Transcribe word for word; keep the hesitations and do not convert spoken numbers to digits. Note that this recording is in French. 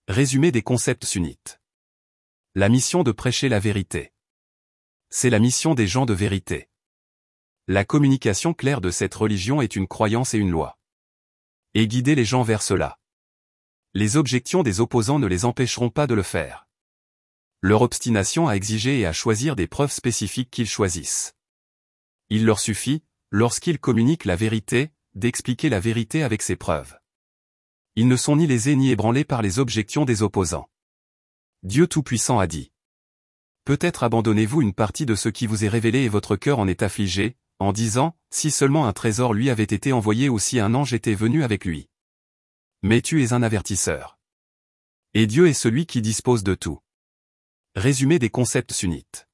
Résumé des concepts sunnites. La mission de prêcher la vérité. C'est la mission des gens de vérité. La communication claire de cette religion est une croyance et une loi. Et guider les gens vers cela. Les objections des opposants ne les empêcheront pas de le faire. Leur obstination à exiger et à choisir des preuves spécifiques qu'ils choisissent. Il leur suffit, lorsqu'ils communiquent la vérité, d'expliquer la vérité avec ces preuves. Ils ne sont ni lésés ni ébranlés par les objections des opposants. Dieu Tout-Puissant a dit. Peut-être abandonnez-vous une partie de ce qui vous est révélé et votre cœur en est affligé, en disant, si seulement un trésor lui avait été envoyé ou si un ange était venu avec lui. Mais tu es un avertisseur. Et Dieu est celui qui dispose de tout. Résumé des concepts sunnites.